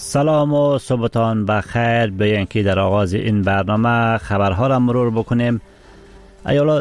سلام و صبحتان بخیر. بیان که در آغاز این برنامه خبرها را مرور بکنیم. ایالات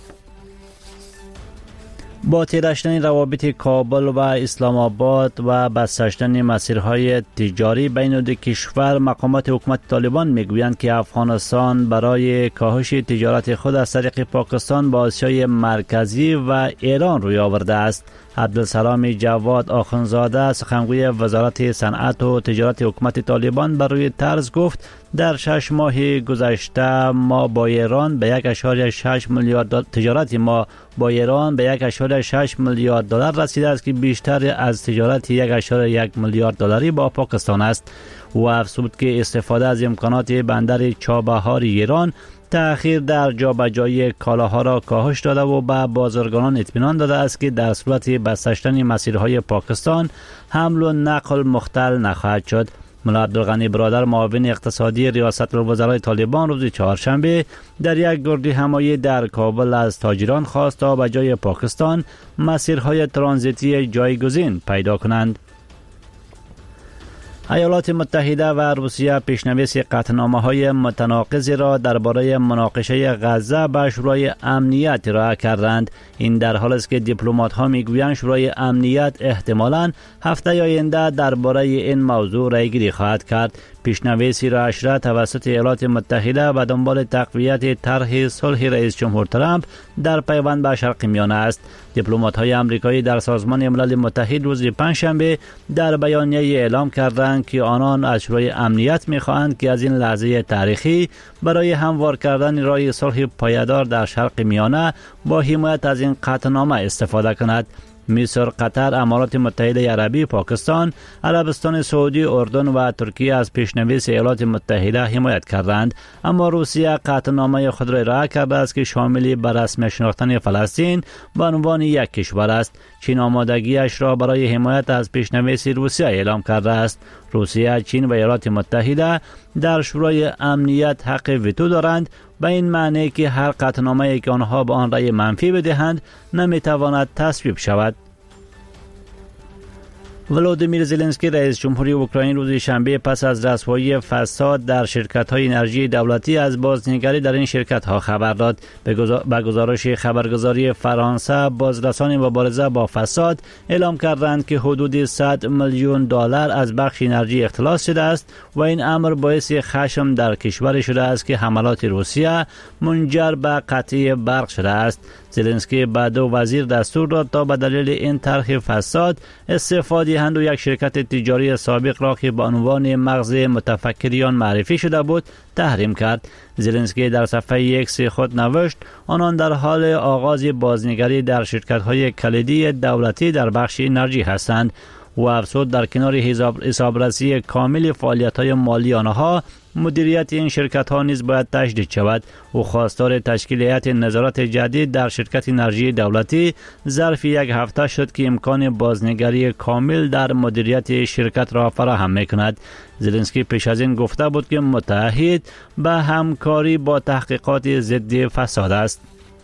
با تیرشتن روابط کابل و اسلام آباد و بسته مسیرهای تجاری بین دو کشور، مقامات حکومت طالبان میگویند که افغانستان برای کاهش تجارت خود از طریق پاکستان با آسیای مرکزی و ایران روی آورده است. عبدالسلام جواد آخونزاده سخنگوی وزارت صنعت و تجارت حکومت طالبان بر روی طرز گفت در 6 ماه گذشته ما با ایران به 1.6 میلیارد تجارت ما با ایران به 1.6 میلیارد دلار رسیده است که بیشتر از تجارت 1.1 میلیارد دلاری با پاکستان است. او افزود که استفاده از امکانات بندر چابهار ایران تأخیر در جابجایی کالاها را کاهش داده و به بازرگانان اطمینان داده است که در صورت بستن مسیرهای پاکستان حمل و نقل مختل نخواهد شد. ملا عبدالغنی برادر معاون اقتصادی ریاست الوزرای طالبان روز چهارشنبه در یک گردی همایی در کابل از تاجران خواست تا به جای پاکستان مسیرهای ترانزیتی جایگزین پیدا کنند. ایالات متحده و روسیه پیشنویس قطعنامه‌های متناقضی را درباره مناقشه غزه به شورای امنیت ارائه کردند. این در حالی است که دیپلمات‌ها میگویند شورای امنیت احتمالاً هفته آینده درباره این موضوع رأی‌گیری خواهد کرد. پیشنویسی را اشرا توسط ایالات متحده به دنبال تقویت طرح صلح رئیس جمهور ترامپ در پیوند به شرق میانه است. دیپلمات‌های آمریکایی در سازمان ملل متحد روز پنجشنبه در بیانیه اعلام کردند که آنان از شورای امنیت می‌خواهند که از این لحظه تاریخی برای هموار کردن راه صلح پایدار در شرق میانه با حمایت از این قطعنامه استفاده کند. مصر، قطر، امارات متحده عربی، پاکستان، عربستان سعودی، اردن و ترکیه از پیشنویس ایالات متحده حمایت کردند، اما روسیه قطعنامه خود را ارائه کرده است که شامل به رسمی شناختن فلسطین به عنوان یک کشور است. چین آمادگیش را برای حمایت از پیشنویس روسیه اعلام کرده است. روسیه، چین و ایالات متحده در شورای امنیت حق ویتو دارند، به این معنی که هر قطعنامه‌ای که آنها به آن رأی منفی بدهند نمیتواند تصویب شود. ولودیمیر زلنسکی رئیس جمهوری اوکراین روز شنبه پس از رسوایی فساد در شرکت‌های انرژی دولتی از بازنگری در این شرکت‌ها خبر داد. به گزارش خبرگزاری فرانسه، بازرسان مبارزه با فساد اعلام کردند که حدود 100 میلیون دلار از بخش انرژی اختلاس شده است و این امر باعث خشم در کشور شده است که حملات روسیه منجر به قطع برق شده است. زلنسکی به دو وزیر دستور داد تا به دلیل این طرح فساد استفاده و یک شرکت تجاری سابق را که به عنوان مغز متفکریان معرفی شده بود تحریم کرد. زلنسکی در صفحه X خود نوشت آنان در حال آغاز بازنگری در شرکت‌های کلیدی دولتی در بخش انرژی هستند. و افزود در کنار حسابرسی کامل فعالیت‌های مالی آنها، مدیریت این شرکت‌ها نیز باید تجدید شود. او خواستار تشکیل هیئت نظارت جدید در شرکت انرژی دولتی ظرف یک هفته شد که امکان بازنگری کامل در مدیریت شرکت را فراهم می‌کند. زلنسکی پیش از این گفته بود که متعهد به همکاری با تحقیقات ضد فساد است.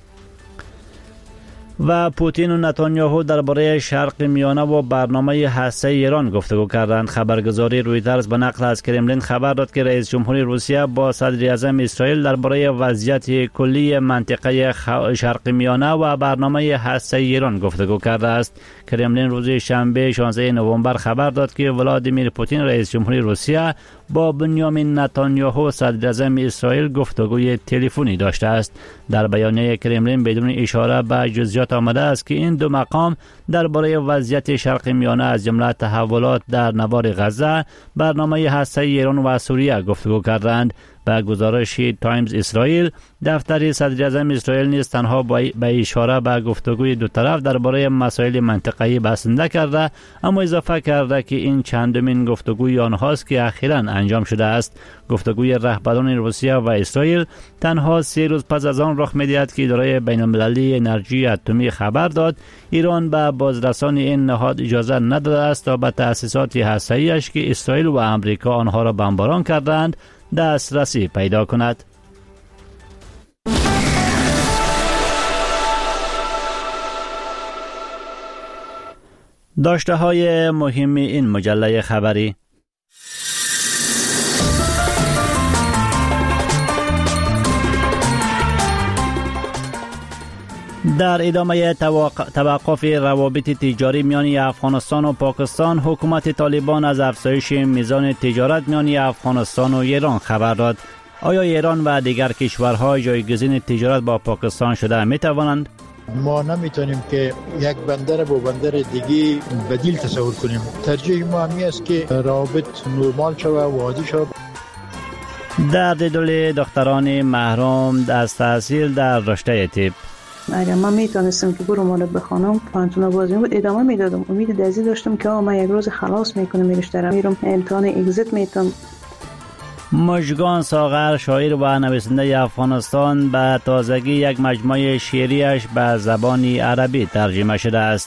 و پوتین و نتانیاهو درباره شرق میانه و برنامه هسته‌ای ایران گفتگو کردند. خبرگزاری رویترز به نقل از کرملین خبر داد که رئیس جمهوری روسیه با صدر اعظم اسرائیل درباره وضعیت کلی منطقه شرق میانه و برنامه هسته‌ای ایران گفتگو کرده است. کرملین روز شنبه 16 نوامبر خبر داد که ولادیمیر پوتین رئیس جمهوری روسیه با بنیامین نتانیاهو صدر اعظم اسرائیل گفتگوی تلفنی داشته است. در بیانیه کرملین بدون اشاره به جزئیات آمده است که این دو مقام درباره وضعیت شرق میانه از جمله تحولات در نوار غزه، برنامه هسته‌ای ایران و سوریه گفتگو کردند. به گزارش تایمز اسرائیل، دفتر صدر اعظم اسرائیل نیز تنها به اشاره به گفتگوی دو طرف درباره مسائل منطقه‌ای بسنده کرده، اما اضافه کرده که این چندمین گفتگوی آنهاست که اخیراً انجام شده است. گفتگوی رهبران روسیه و اسرائیل تنها 3 روز پس از آن رخ می‌دهد که اداره بین‌المللی انرژی اتمی خبر داد ایران به بازرسان این نهاد اجازه نداده است تا به تأسیسات هسته‌ای‌اش که اسرائیل و آمریکا آنها را بمباران کردند دسترسی پیدا کند. داشته های مهم این مجله خبری: در ادامه توقف روابط تجاری میان افغانستان و پاکستان، حکومت طالبان از افزایش میزان تجارت میان افغانستان و ایران خبر داد. آیا ایران و دیگر کشورها جایگزین تجارت با پاکستان شده می توانند؟ ما نمیتونیم که یک بندر با بندر دیگه بدیل تصور کنیم. ترجیح ما همی است که روابط نرمال شود و عادی شود. در دل دختران محروم از تحصیل در رشته طب. اگر من میتونستم که برم مال بخونم پانتون بازی بود ادامه میدادم. امید دزی داشتم که من یک روز خلاص میکنم رشته را میرم امتحان اگزیت میتونم. مژگان ساغر، شاعر و نویسنده افغانستان، به تازگی یک مجموعه شعریش به زبان عربی ترجمه شده است.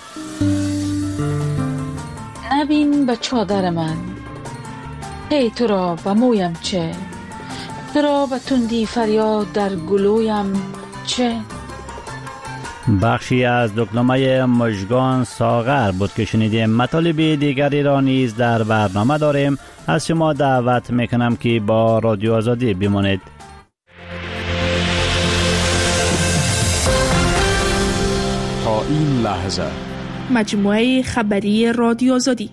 نبین به چادر من، هی تو را به مویم چه، تو را به تندی فریاد در گلویم چه. بخشی از دکلمه مژگان ساغر بود که شنیدیم. مطالب دیگری را نیز در برنامه داریم. از شما دعوت میکنم که با رادیو آزادی بمانید. تا این لحظه مجموعه خبری رادیو آزادی.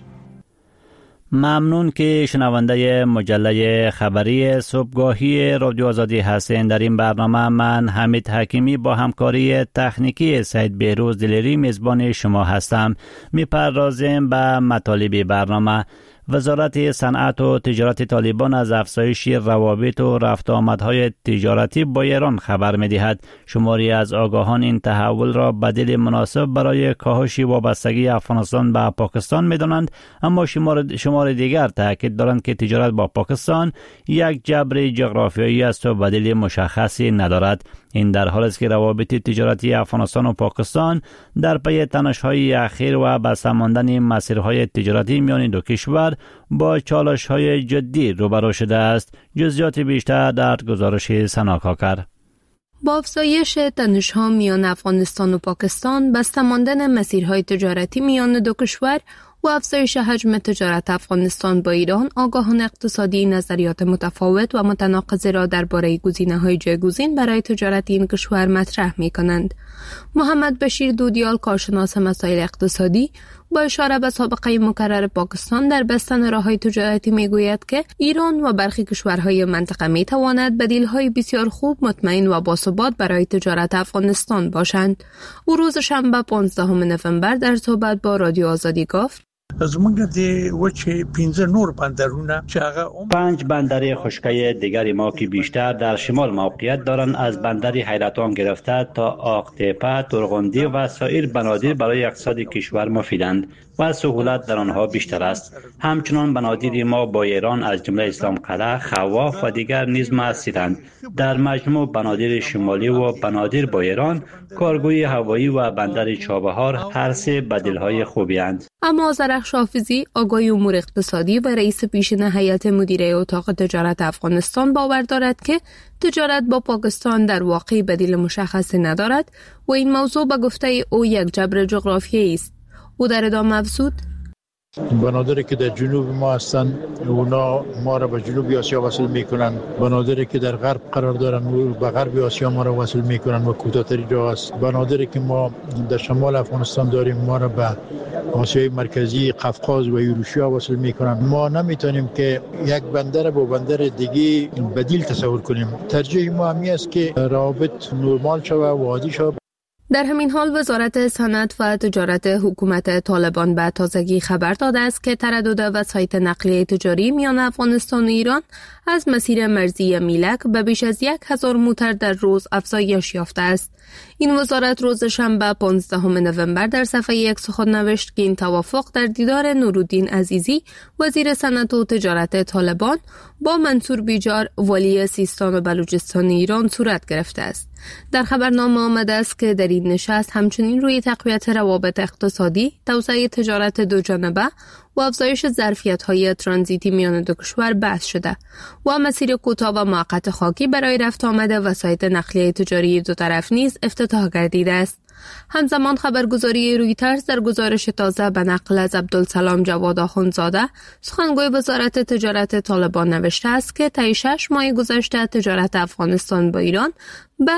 ممنون که شنونده مجله خبری صبحگاهی رادیو آزادی هستین. در این برنامه من حمید حکیمی با همکاری تکنیکی سید بهروز دلیری میزبان شما هستم. میپردازیم به مطالب برنامه. وزارت صنعت و تجارت طالبان از افزایش روابط و رفت آمدهای تجارتی با ایران خبر می‌دهد. شماری از آگاهان این تحول را بدیل مناسب برای کاهش وابستگی افغانستان به پاکستان می‌دانند، اما شمار دیگر تاکید دارند که تجارت با پاکستان یک جبر جغرافیایی است و بدیل مشخصی ندارد. این در حالی است که روابط تجارتی افغانستان و پاکستان در پی تنش‌های اخیر و بسته ماندن مسیرهای تجارتی میان دو کشور با چالش‌های جدی روبرو شده است. جزئیات بیشتر در گزارش سنا کاکر. با افزایش تنش‌ها میان افغانستان و پاکستان، بسته ماندن مسیرهای تجارتی میان دو کشور و افزایش حجم تجارت افغانستان با ایران، آگاهان اقتصادی نظریات متفاوت و متناقض را درباره گزینه‌های جایگزین برای تجارت این کشور مطرح می‌کنند. محمد بشیر دودیال، کارشناس مسائل اقتصادی، با اشاره به سابقه مکرر پاکستان در بستن راه‌های تجارتی میگوید که ایران و برخی کشورهای منطقه میتواند بدیل‌های بسیار خوب، مطمئن و باثبات برای تجارت افغانستان باشند. او روز شنبه 15 نوامبر در صحبت با رادیو آزادی گفت: زمونږ د وچې 15 نور بندرونه چې هغه 5 بندر خشکی دیگر ما که بیشتر در شمال موقعیت دارند، از بندر حیرتان گرفته تا آق‌تپه، ترغندی و سایر بنادر برای اقتصاد کشور مفیدند و سهولت در آنها بیشتر است. همچنان بنادر ما با ایران از جمله اسلام قلعه، خواف و دیگر نیز موثرند. در مجموع بنادر شمالی و بنادر با ایران، کارگوی هوایی و بندر چابهار هر سه بدیل‌های خوبی اند. اما زرخش حافظی، آگاه امور اقتصادی و رئیس پیشین هیئت مدیره اتاق تجارت افغانستان، باور دارد که تجارت با پاکستان در واقع بدیل مشخصی ندارد و این موضوع به گفته او یک جبر جغرافیایی است. او در ادامه افزود: بنادری که در جنوب ما هستند اونا ما را به جنوب آسیا وصل میکنن، بنادری که در غرب قرار دارن و به غرب آسیا ما را وصل میکنن و کوتاه‌ترین راه است. بنادری که ما در شمال افغانستان داریم ما را به آسیای مرکزی، قفقاز و اروشیا وصل میکنن. ما نمیتونیم که یک بندر با بندر دیگه بدیل تصور کنیم. ترجیح ما همی است که روابط نرمال شود و عادی شود. در همین حال وزارت صنعت و تجارت حکومت طالبان به تازگی خبر داده است که تردد وسایط نقلیه تجاری میان افغانستان و ایران از مسیر مرزی میلک به بیش از 1000 موتر در روز افزایش یافته است. این وزارت روز شنبه 15 نوامبر در صفحه یک سخن نوشت که این توافق در دیدار نورالدین عزیزی، وزیر صنعت و تجارت طالبان، با منصور بیجار، والی سیستان و بلوچستان ایران صورت گرفته است. در خبرنامه آمده است که در این نشست همچنین روی تقویت روابط اقتصادی، توسعه تجارت دو جانبه و افزایش ظرفیت‌های ترانزیتی میان دو کشور بحث شده و مسیر کوتاه و موقت خاکی برای رفت آمد وسایط نقلیه تجاری دو طرف نیز افتتاح گردیده است. همزمان خبرگزاری رویترز در گزارش تازه به نقل از عبدالسلام جواد آخوندزاده سخنگوی وزارت تجارت طالبان نوشته است که طی 6 ماه گذشته تجارت افغانستان با ایران به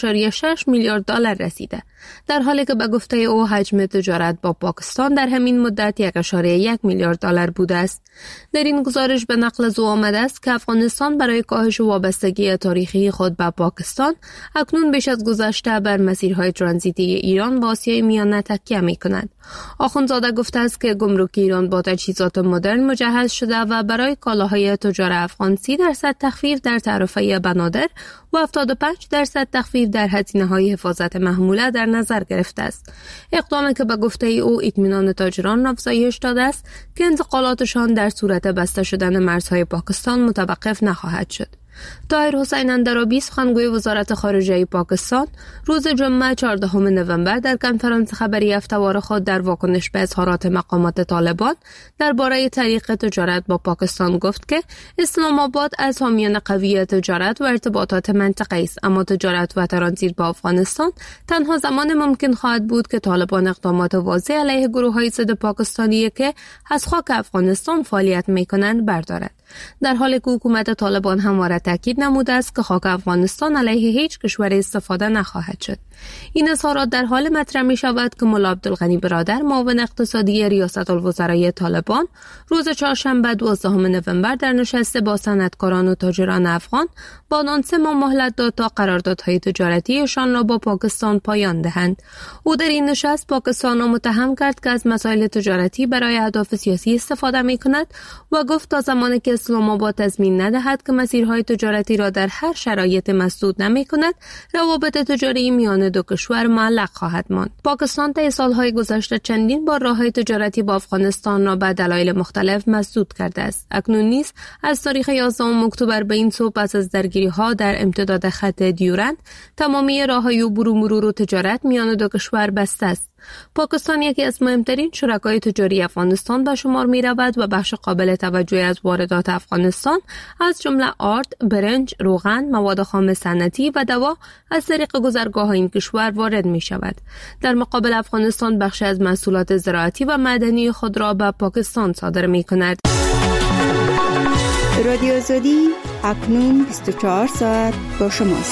1.6 میلیارد دلار رسیده، در حالی که به گفته او حجم تجارت با پاکستان در همین مدت 1.1 میلیارد دلار بوده است. در این گزارش به نقل از او آمده است که افغانستان برای کاهش وابستگی تاریخی خود به پاکستان اکنون بیش از گذشته بر مسیرهای ترانزیتی ایران با آسیای میانه تکیه می‌کند. آخوندزاده گفته است که گمرک ایران با تجهیزات مدرن مجهز شده و برای کالاهای تجار افغان 30% تخفیف در تعرفه بنادر و 75% تخفیف در هزینه‌های حفاظت محموله در نظر گرفته است. اقدامی که به گفته او اطمینان تاجران را افزایش داده است که انتقالاتشان در صورت بسته شدن مرزهای پاکستان متوقف نخواهد شد. طاهر حسین اندرابی سخنگوی وزارت خارجه پاکستان روز جمعه 14 نوامبر در کنفرانس خبری هفته‌وار خود در واکنش به اظهارات مقامات طالبان درباره طریق تجارت با پاکستان گفت که اسلام آباد از حامیان قوی تجارت و ارتباطات منطقه‌ای است، اما تجارت و ترانزیت با افغانستان تنها زمان ممکن خواهد بود که طالبان اقدامات واضح علیه گروه‌های ضد پاکستانی که از خاک افغانستان فعالیت می‌کنند بردارد، در حالی که حکومت طالبان همواره تاکید نموده است که خاک افغانستان علیه هیچ کشور استفاده نخواهد شد. این اظهارات در حال مطرح می شود که ملا عبدالغنی برادر معاون اقتصادی ریاست الوزرای طالبان روز چهارشنبه 12 نوامبر در نشست با صنعتکاران و تاجران افغان با آنان 3 ماه مهلت داد تا قراردادهای تجارتیشان را با پاکستان پایان دهند. او در این نشست پاکستان را متهم کرد که از مسائل تجارتی برای اهداف سیاسی استفاده می کند و گفت تا زمانی که اسلام آباد تضمین ندهد که مسیرهای تجارتی را در هر شرایط مسدود نمی کند، روابط تجاری میان دو کشور معلق خواهد ماند. پاکستان طی سالهای گذشته چندین بار راههای تجارتی با افغانستان را به دلایل مختلف مسدود کرده است. اکنون نیز از تاریخ 11 اکتبر به این سو پس از درگیری‌ها در امتداد خط دیورند تمامی راههای عبور و مرور و تجارت میان دو کشور بسته است. پاکستان یکی از مهمترین شرکای تجاری افغانستان به شمار می رود و بخش قابل توجهی از واردات افغانستان از جمله آرد، برنج، روغن، مواد خام صنعتی و دوا از طریق گذرگاه این کشور وارد می شود. در مقابل افغانستان بخش از محصولات زراعتی و معدنی خود را به پاکستان صادر می کند. رادیو آزادی اکنون 24 ساعت با شماست.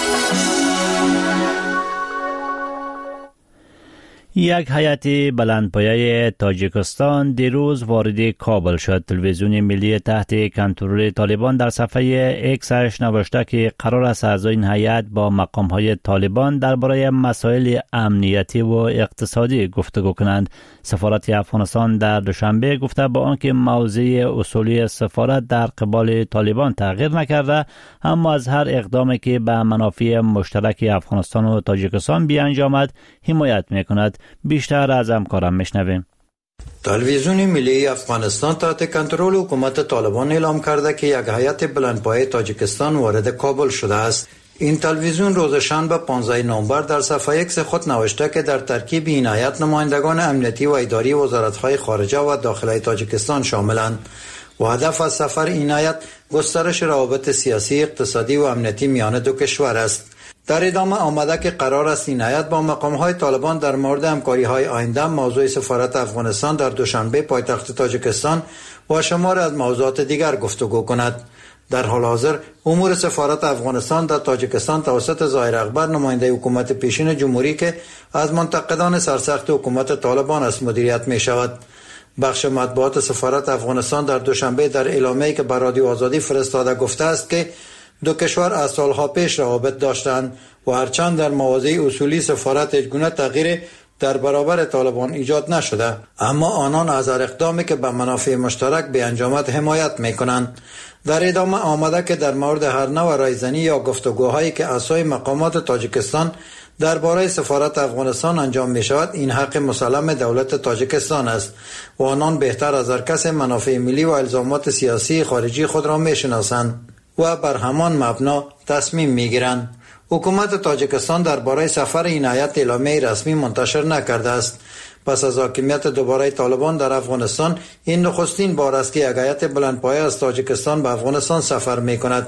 یک هیئت بلندپایه تاجیکستان دیروز وارد کابل شد. تلویزیون ملی تحت کنترل طالبان در صفحه اکسش نوشته که قرار است اعضای این هیئت با مقام‌های طالبان درباره مسائل امنیتی و اقتصادی گفتگو کنند. سفارت افغانستان در دوشنبه گفته با آنکه موضع اصولی سفارت در قبال طالبان تغییر نکرده، اما از هر اقدامی که به منافع مشترک افغانستان و تاجیکستان بیانجامد حمایت می‌کند. بیشتر از همکارم میشنویم. تلویزیون ملی افغانستان تحت کنترل حکومت طالبان اعلام کرده که یک هیئت بلندپایه تاجیکستان وارد کابل شده است. این تلویزیون روز شنبه 15 نوامبر در صفحه اکس خود نوشته که در ترکیب این هیئت نمایندگان امنیتی و اداری وزارت‌های خارجه و داخلی تاجیکستان شاملند و هدف از سفر این هیئت گسترش روابط سیاسی، اقتصادی و امنیتی میان دو کشور است. در ادامه آمده که قرار است این هیئت با مقام‌های طالبان در مورد همکاری‌های آینده موضوع سفارت افغانستان در دوشنبه پایتخت تاجیکستان و شمار از موضوعات دیگر گفتگو کند. در حال حاضر امور سفارت افغانستان در تاجیکستان توسط ظاهر اکبر نماینده حکومت پیشین جمهوری که از منتقدان سرسخت حکومت طالبان است مدیریت می شود. بخش مطبوعات سفارت افغانستان در دوشنبه در اعلامیه‌ای که بر رادیو آزادی فرستاده گفته است که دو کشور از سالها پیش روابط داشتند و هرچند در مواضع اصولی سفارت هیچگونه تغییر در برابر طالبان ایجاد نشده، اما آنان از هر اقدامی که به منافع مشترک بیانجامد حمایت می‌کنند. در ادامه آمده که در مورد هر نوع رایزنی یا گفتگوهایی که اعضای مقامات تاجیکستان درباره سفارت افغانستان انجام می شود، این حق مسلم دولت تاجیکستان است و آنان بهتر از هر کس منافع ملی و الزامات سیاسی خارجی خود را می شناسند و بر همان مبنا تصمیم می گیرند. حکومت تاجیکستان درباره سفر این هیئت اعلامیه رسمی منتشر نکرده است. پس از حاکمیت دوباره طالبان در افغانستان، این نخستین بار است که یک هیئت بلندپایه از تاجیکستان به افغانستان سفر می کند.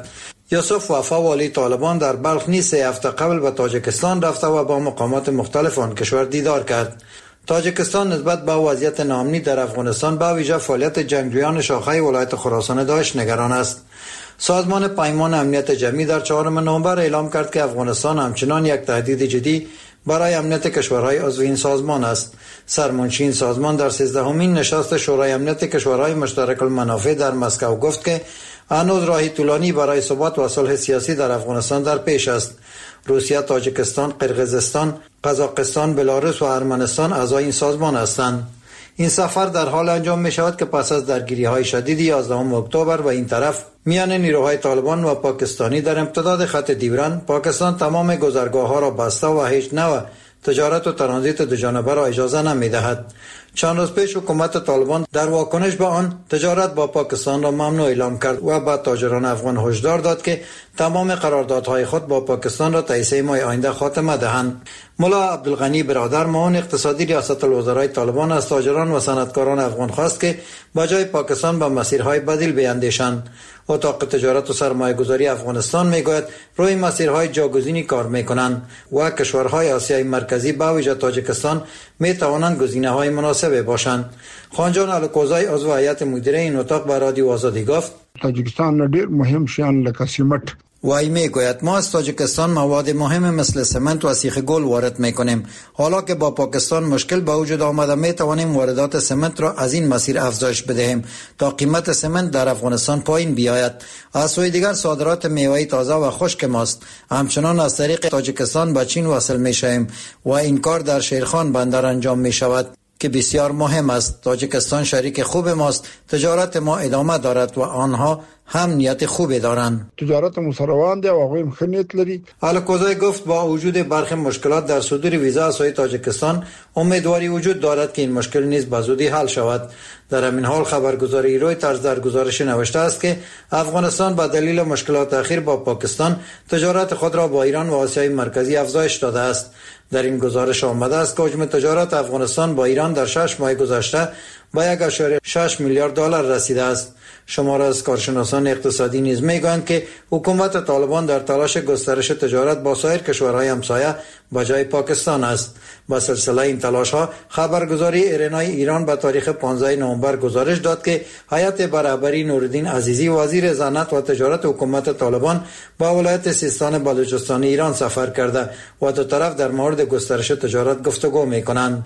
یوسف وفا والی طالبان در بلخ نیز 3 هفته قبل به تاجیکستان رفته و با مقامات مختلف آن کشور دیدار کرد. تاجیکستان نسبت به وضعیت ناامنی در افغانستان به ویژه فعالیت جنگجویان شاخه ولایت خراسان داعش نگران است. سازمان پیمان امنیت جمعی در 4 نوامبر اعلام کرد که افغانستان همچنان یک تهدید جدی برای امنیت کشورهای عضو این سازمان است. سرمنشی این سازمان در 13مین نشست شورای امنیت کشورهای مشترک المنافع در مسکو گفت که هنوز راهی طولانی برای ثبات و صلح سیاسی در افغانستان در پیش است. روسیه، تاجیکستان، قرقیزستان، قزاقستان، بلاروس و ارمنستان اعضای این سازمان هستند. این سفر در حال انجام می شود که پس از درگیری‌های شدید 11 اکتبر و این طرف میان نیروهای طالبان و پاکستانی در امتداد خط دیوران، پاکستان تمام گذرگاه‌ها را بسته و هیچ نوع تجارت و ترانزیت دوجانبه را اجازه نمی‌دهد. چند روز پیش حکومت طالبان در واکنش به آن تجارت با پاکستان را ممنوع اعلام کرد و به تاجران افغان هشدار داد که تمام قراردادهای خود با پاکستان را تا 3 ماه آینده خاتمه دهند. ملا عبدالغنی برادر معاون اقتصادی ریاست الوزرای طالبان از تاجران و صنعتکاران افغان خواست که بجای پاکستان به مسیرهای بدیل بیندیشند. اتاق تجارت و سرمایه‌گذاری افغانستان میگوید روی مسیرهای جاگزینی کار میکنند و کشورهای آسیای مرکزی به ویژه تاجیکستان میتوانند گزینه‌های مناسب باشند. خانجان الکوزای عضو هیئت مدیره این اتاق به رادیو آزادی گفت تاجیکستان ډیر مهم شیان لکه سیمت وای میگوید ما از تاجیکستان مواد مهم مثل سمنت و سیخ گل وارد میکنیم. حالا که با پاکستان مشکل به وجود آمده میتوانیم واردات سمنت را از این مسیر افزایش بدهیم تا قیمت سمنت در افغانستان پایین بیاید. از سوی دیگر صادرات میوه تازه و خشک ماست همچنان از طریق تاجیکستان به چین وصل میشویم و این کار در شیرخان بندر انجام میشود که بسیار مهم است. تاجیکستان شریک خوب ماست. تجارت ما ادامه دارد و آنها هم نیت خوبی دارند. تجارت مسروان دی او هغه ښه نیت لري. الکوزای گفت با وجود برخی مشکلات در صدور ویزا از سوی تاجیکستان امیدواری وجود دارد که این مشکل نیز به زودی حل شود. در همین حال خبرگزاری رویترز در گزارش نوشته است که افغانستان به دلیل مشکلات اخیر با پاکستان تجارت خود را با ایران و آسیای مرکزی افزایش داده است. در این گزارش آمده است که حجم تجارت افغانستان با ایران در 6 ماه گذشته به 1.6 میلیارد دلار رسیده است. شمار از کارشناسان اقتصادی نیز میگویند که حکومت طالبان در تلاش گسترش تجارت با سایر کشورهای همسایه به جای پاکستان است. با سلسله این تلاش ها خبرگزاری ایرنای ایران به تاریخ 15 نوامبر گزارش داد که هیئت برابری نورالدین عزیزی وزیر صنعت و تجارت حکومت طالبان با ولایت سیستان بلوچستان ایران سفر کرده و دو طرف در مورد گسترش تجارت گفتگو میکنند.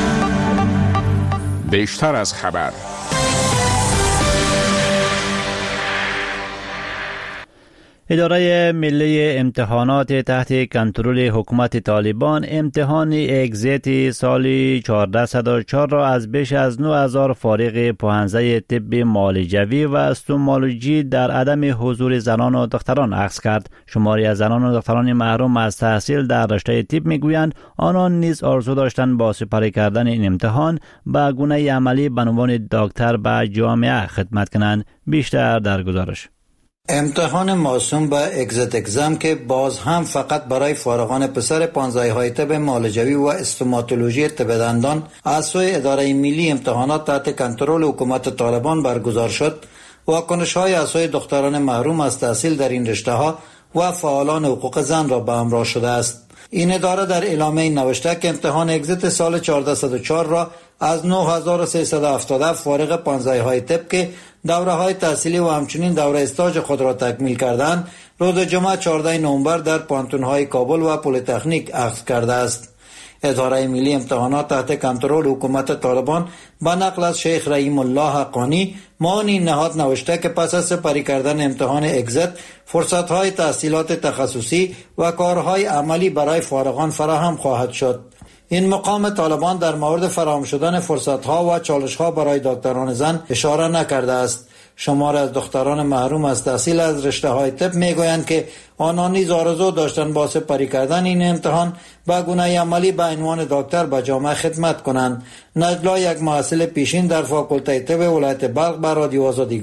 بیشتر از خبر. اداره ملی امتحانات تحت کنترل حکومت طالبان امتحان اگزیت سال 1404 را از بیش از 9000 فارغ پوهنځی طب معالجوی و استومولوژی در عدم حضور زنان و دختران اخذ کرد. شماری از زنان و دختران محروم از تحصیل در رشته طب میگویند آنان نیز آرزو داشتند با سپری کردن این امتحان به گونه عملی به عنوان دکتر به جامعه خدمت کنند. بیشتر در گزارش. امتحان موسوم به اگزیت اگزم که باز هم فقط برای فارغان پسر پانزایهای طب معالجوی و استوماتولوژی طب دندان از سوی اداره ملی امتحانات تحت کنترل حکومت طالبان برگزار شد، واکنش‌های از سوی دختران محروم از تحصیل در این رشته‌ها و فعالان حقوق زن را به همراه شده است. این اداره در اعلامیه نوشته که امتحان اگزیت سال 1404 را از 9377 فارغ پانزایهای طب که دوره های تحصیلی و همچنین دوره استاج خود را تکمیل کردند روز جمعه 14 نوامبر در پانتون های کابل و پل تکنیک اخذ کرده است. اداره ملی امتحانات تحت کنترل حکومت طالبان با نقل از شیخ رحیم الله حقانی معاون این نهاد نوشته که پس از سپری کردن امتحان اگزیت فرصت های تحصیلات تخصصی و کارهای عملی برای فارغان فراهم خواهد شد. این مقام طالبان در مورد فراهم شدن فرصت‌ها و چالش‌ها برای دکتران زن اشاره نکرده است. شمار از دختران محروم از تحصیل از رشته‌های طب می‌گویند که آنان نیز آرزو داشتند با سپری کردن این امتحان به گونه عملی به عنوان دکتر به جامعه خدمت کنند. نجلا، یک محصل پیشین در فاکولته طب ولایت بلخ، به رادیو آزادی گفت: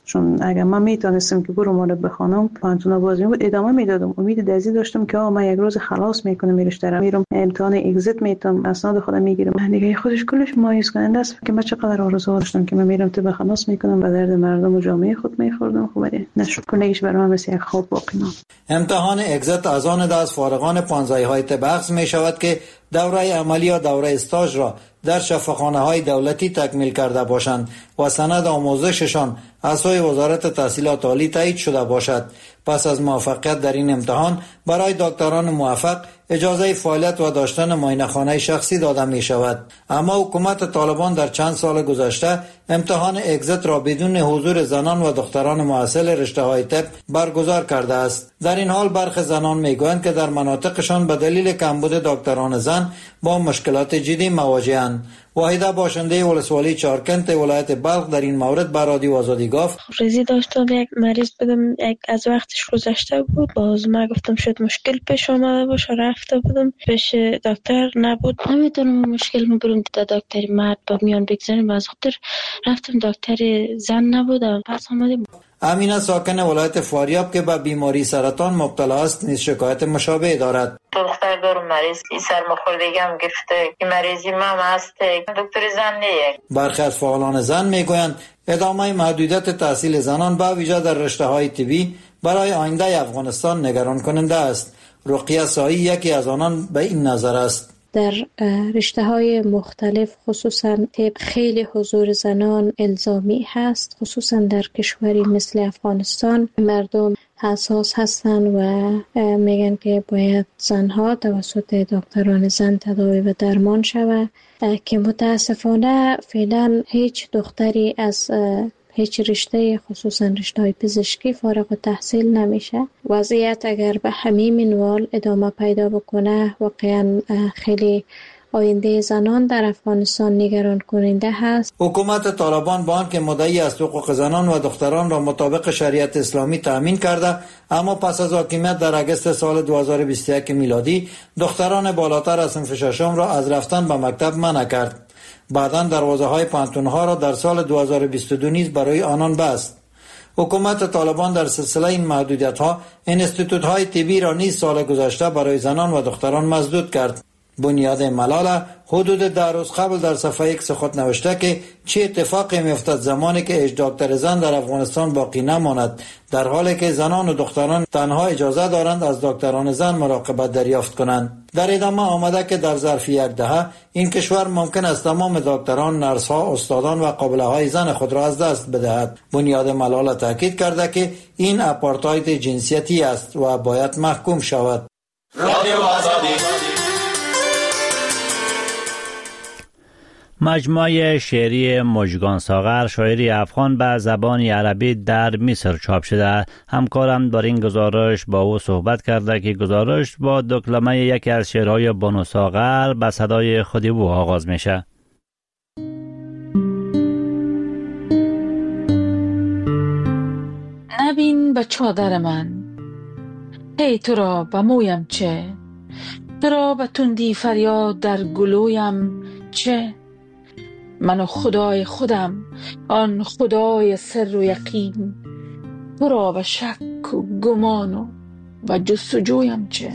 چون اگر من میتونستم که برو مال بخونم پانتونا بازی بود ادامه میدادم. امید دزی داشتم که من یک روز خلاص میکنم میرم میرم امتحان اگزیت میتونم اسناد خودم میگیرم. دیگه خودش کلش مایوس کننده است که من چقدر آرزو داشتم که من میرم تو خلاص میکنم و درد مردم و جامعه خود میخوردم. خب نشد کنیش برام مثل یک خواب باقی ماند. امتحان اگزیت از آن دست فارغان پانزایی‌های طب بخش می شود که دوره عملی یا دوره استاژ را در شفاخانه‌های دولتی تکمیل کرده باشند و سند آموزششان از سوی وزارت تحصیلات عالی تایید شده باشد. پس از موفقیت در این امتحان برای دکتران موفق اجازه فعالیت و داشتن معاینه‌خانه شخصی داده می شود. اما حکومت طالبان در چند سال گذشته امتحان اگزیت را بدون حضور زنان و دختران محصل رشته‌های طب برگزار کرده است. در این حال برخی زنان میگویند که در مناطقشان به دلیل کمبود دکتران زن با مشکلات جدی مواجه‌اند. واحده باشنده ولسوالی چارکنت ولایت بلخ در این مورد به رادیو آزادی گفت: ریزی داشتم یک مریض بدم، از وقتش گذشته بود. باز ما گفتم شاید مشکل پیش آمده باشه، رفته بودم پیش دکتر نبود. نمیتونم مشکل برم دکتر مرد با میان بگذاریم. از خاطر رفتم دکتر زن نبود. پس آمدیم. امینه ساکن ولایت فاریاب که به بیماری سرطان مبتلا است نیز شکایت مشابه دارد. دختر دارم مریض سرماخوردگی هم گفته که مریضی من هست، دکتر زن نیه. برخی از فعالان زن میگویند ادامه محدودیت تحصیل زنان به ویژه در رشته‌های طبی برای آینده افغانستان نگران کننده است. رقیه سایی یکی از آنان به این نظر است. در رشته‌های مختلف خصوصا طب خیلی حضور زنان الزامی هست، خصوصا در کشوری مثل افغانستان مردم حساس هستند و میگن که باید زنها توسط دکتران زن تداوی و درمان شود که متاسفانه فعلا هیچ دختری از هیچ رشته خصوصا رشته پزشکی فارغ التحصیل نمیشه. وضعیت اگر به همین منوال ادامه پیدا بکنه واقعا خیلی آینده زنان در افغانستان نگران کننده هست. حکومت طالبان با آنکه مدعی است حقوق زنان و دختران را مطابق شریعت اسلامی تأمین کرده، اما پس از حاکمیت در اگست سال 2021 میلادی دختران بالاتر از صنف ششم را از رفتن به مکتب منع کرد. بعداً دروازه‌های پانتون‌ها را در سال 2022 نیز برای آنان بست. حکومت طالبان در سلسله این محدودیت‌ها انستیتوت‌های طبی را نیز سال گذشته برای زنان و دختران مسدود کرد. بنیاد ملاله حدود 10 روز قبل در صفحه ایکس خود نوشته که چه اتفاقی می‌افتد زمانی که هیچ دکتر زن در افغانستان باقی نماند، در حالی که زنان و دختران تنها اجازه دارند از دکتران زن مراقبت دریافت کنند. در ادامه آمده که در ظرف یک دهه این کشور ممکن است تمام دکتران، نرس‌ها، استادان و قابله‌های زن خود را از دست بدهد. بنیاد ملاله تاکید کرده که این آپارتاید جنسیتی است و باید محکوم شود. رادیو آزادی. مجموعه شعری مژگان ساغر شاعری افغان به زبان عربی در مصر چاپ شده. همکارم در این گزارش با او صحبت کرده که گزارش با دکلمه یکی از شعرهای بانو ساغر به صدای خود او آغاز میشه. نبین به چادر من، هی تو را به مویم چه، تو را به تندی فریاد در گلویم چه. من و خدای خودم، آن خدای سر و یقین، تو را به شک و گمان و جستجویم چه.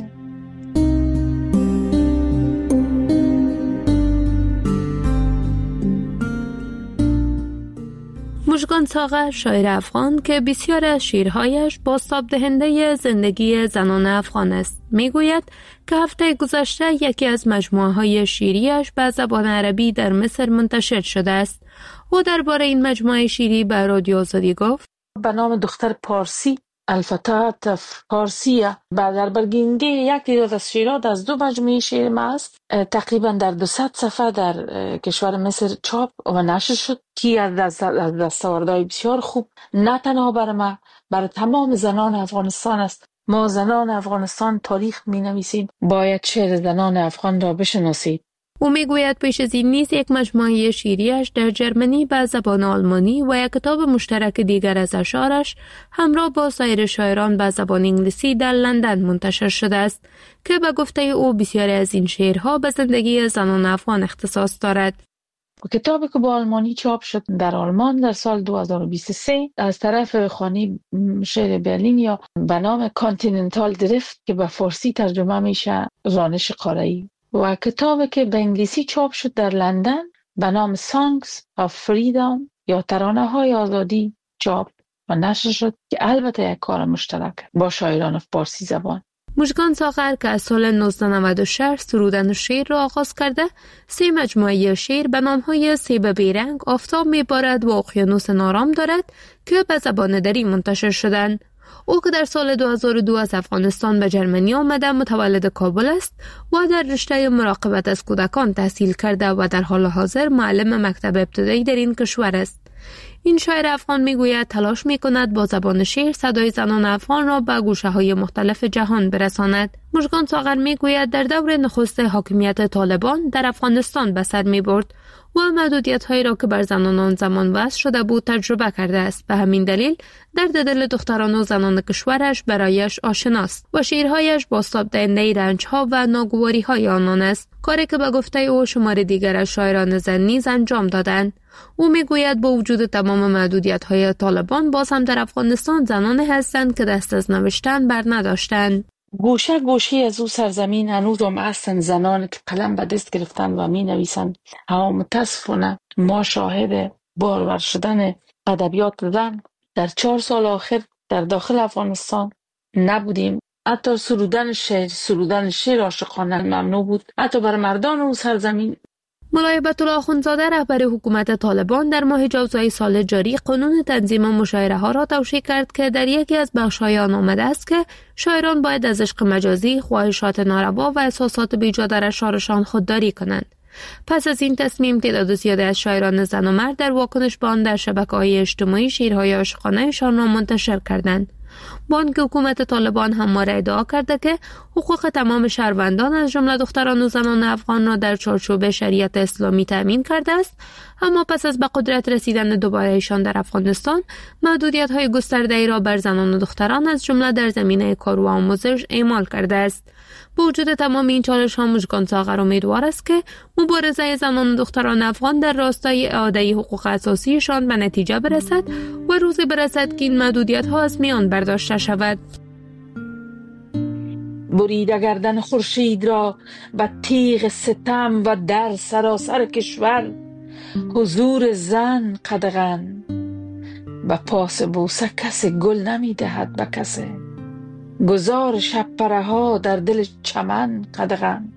مژگان ساغر شاعر افغان که بسیار از شعرهایش بازتاب دهنده زندگی زنان افغان است، میگوید که هفته گذشته یکی از مجموعه‌های شعریش به زبان عربی در مصر منتشر شده است. او درباره این مجموعه شعری به رادیو آزادی گفت: به نام دختر پارسی، الفتات پارسیه، در برگنده یک تعداد از شعرات از 2 مجموعه شعر ما است. تقریبا در 200 صفحه در کشور مصر چاپ و نشر شد که از دستاوردهای بسیار خوب نه تنها بر ما، بر تمام زنان افغانستان است. ما زنان افغانستان تاریخ می نویسیم، باید شعر زنان افغان را بشناسید. او میگوید پیش از این نیز یک مجموعه شعریش در جرمنی به زبان آلمانی و یک کتاب مشترک دیگر از اشعارش همراه با سایر شاعران به زبان انگلیسی در لندن منتشر شده است که به گفته او بسیاری از این شعرها به زندگی زنان افغان اختصاص دارد. کتابی که با آلمانی چاپ شد در آلمان در سال 2023 از طرف خانه شعر برلین یا به نام کانتیننتال درفت که به فارسی ترجمه میشه رانش قاره‌ای، و کتابی که به انگلیسی چاپ شد در لندن به نام Songs of Freedom یا ترانه های آزادی چاپ و نشر شد که البته یک کار مشترک با شاعران فارسی زبان. مژگان ساغر که از سال 1996 سرودن شعر را آغاز کرده، 3 مجموعه شعر به نام‌های سیب بیرنگ، آفتاب میبارد و اقیانوس نارام دارد که به زبان دری منتشر شدند. او که در سال 2002 از افغانستان به جرمنی آمده متولد کابل است و در رشته مراقبت از کودکان تحصیل کرده و در حال حاضر معلم مکتب ابتدایی در این کشور است. این شاعر افغان میگوید تلاش میکند با زبان شعر صدای زنان افغان را به گوشه‌های مختلف جهان برساند. مژگان ساغر میگوید در دور نخست حاکمیت طالبان در افغانستان به سر میبرد و محدودیت‌هایی را که بر زنان آن زمان وضع شده بود تجربه کرده است. به همین دلیل درد دل دختران و زنان کشورش برایش آشناست و شعرهایش بازتاب دهنده رنج‌ها و ناگواری‌های آنان است، کاری که به گفته او شمار دیگر از شاعران زن نیز انجام دادند. او میگوید با وجود تمام محدودیت‌های طالبان باز هم در افغانستان زنانی هستند که دست از نوشتن بر نداشتند. گوشه گوشه از او سرزمین هنوز هم هستند زنان که قلم به دست گرفتن و می نویسند. اما متاسفانه ما شاهد بارور شدن ادبیات زن در 4 سال آخر در داخل افغانستان نبودیم. حتی سرودن شعر عاشقانه ممنوع بود، حتی بر مردان او سرزمین. مولای بطالله اخوندزاده رهبر حکومت طالبان در ماه جوزای سال جاری قانون تنظیم مشاعره ها را توشیح کرد که در یکی از بخش‌های آن آمده است که شاعران باید از عشق مجازی، خواهشات ناروا و احساسات بیجا در اشعارشان خودداری کنند. پس از این تصمیم تعداد زیادی از شاعران زن و مرد در واکنش به آن در شبکه‌های اجتماعی شعرهای عاشقانه‌شان را منتشر کردند. بانک حکومت طالبان همواره ادعا کرده که حقوق تمام شهروندان از جمله دختران و زنان افغان را در چارچوب شریعت اسلامی تامین کرده است، اما پس از به قدرت رسیدن دوباره‌شان در افغانستان محدودیت‌های گسترده‌ای را بر زنان و دختران از جمله در زمینه کار و آموزش اعمال کرده است. با وجود تمام این چالش‌ها مژگان ساغر امیدوار است که مبارزه زنان و دختران افغان در راستای اعاده حقوق اساسیشان به نتیجه برسد و روزی برسد که این محدودیت‌ها از میان برداشته شود. بریده گردن خورشید را به تیغ ستم و در سراسر کشور حضور زن قدغن، به پاس بوسه کسی گل نمی دهد به کسی، گذار شب پره ها در دل چمن قدغن.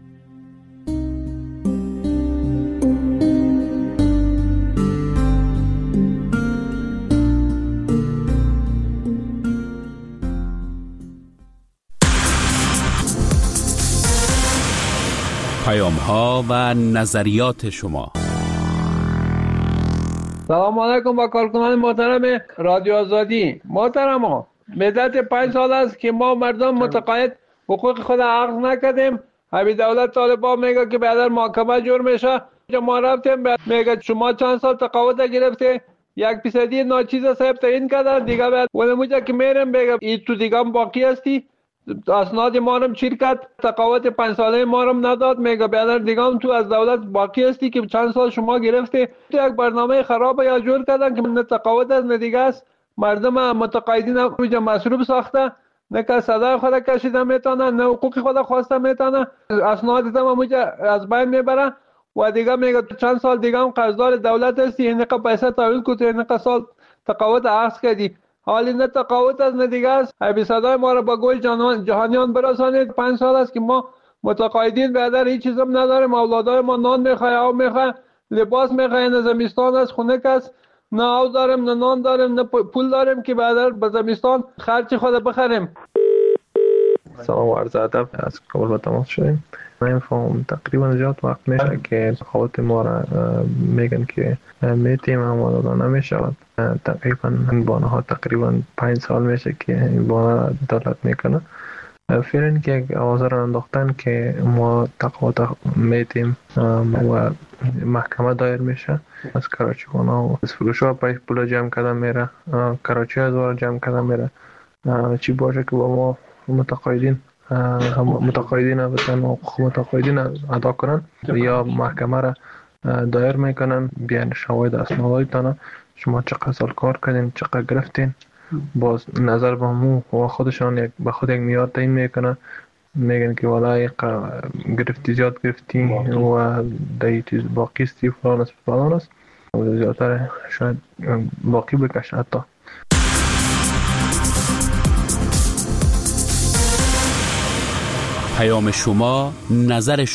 پیام‌ها و نظریات شما. سلام علیکم با کارکنان محترم رادیو آزادی. محترم مدت 5 سال است که ما مردم متقاعد حقوق خود عرض نکردیم. همین دولت طالبان میگه که بعد محاکمه جور میشه. ما رفتیم میگه شما چند سال تقاعد گرفته، 1% ناچیز صاحب تعیین کردن دیگه بعد ولموجه که میرم میگه این تو دیگه باقی هستی، اسناد ما هم چیر کرد، تقاعد 5 ساله ما هم نداد، میگه بعد دیگه هم تو از دولت باقی هستی که چند سال شما گرفته. تو یک برنامه خراب یا جور کردن که نه تقاعد از نه دیگه است. مردم متقاعدین هم مصروف ساخته، نه که صدای خود کشیده میتونه، نه حقوق خود خواسته میتونه، اسناد هم از بین میبره و دیگه میگه چند سال دیگه هم قرضدار دولت هستی، اینقه پیسه تحویل کنی، اینقه سال تقاعد عرض کردی، حالی نه تقاعد از نه دیگه است. ابی صدای ما را با گل جهانیان برسانید. 5 سال است که ما متقاعدین بعد هیچ چیز هم نداریم. اولادای ما نان میخواه، آب میخواه، لباس میخواه، نه زمستان است خونه است، نه آب داریم، نه نان داریم، نه پول داریم که بعد به زمستان خرچ خود بخریم. سلام و عرض ادب. از کابل با تماس شدیم. من فهم تقریبا زیاد وقت میشه که تقاعد ما را میگن که میتیم اما داده نمیشود. تقریبا این بانه ها تقریبا 5 سال میشه که این بانه را دولت میکنه. فعلا که آوازه را انداختن که ما تقاعد میتیم و محکمه دایر میشه. از کراچی بانه از فروش ها پول جمع کردن میره، کراچی از وارد جمع کردن میره. چی باشه که با ما متقاعدین البته حقوق متقاعدین ادا کنن یا محکمه را دایر میکنن، بیان شواهد اسنادتان، شما چقدر سال کار کردین، چقدر گرفتین، باز نظر به مو و خودشان به خود یک معیار تعیین میکنن، میگن که والله گرفتی زیاد گرفتی و دیگه چیز باقی استی فلان است و زیادتر شاید باقی بکشه حتی. پیام شما، نظر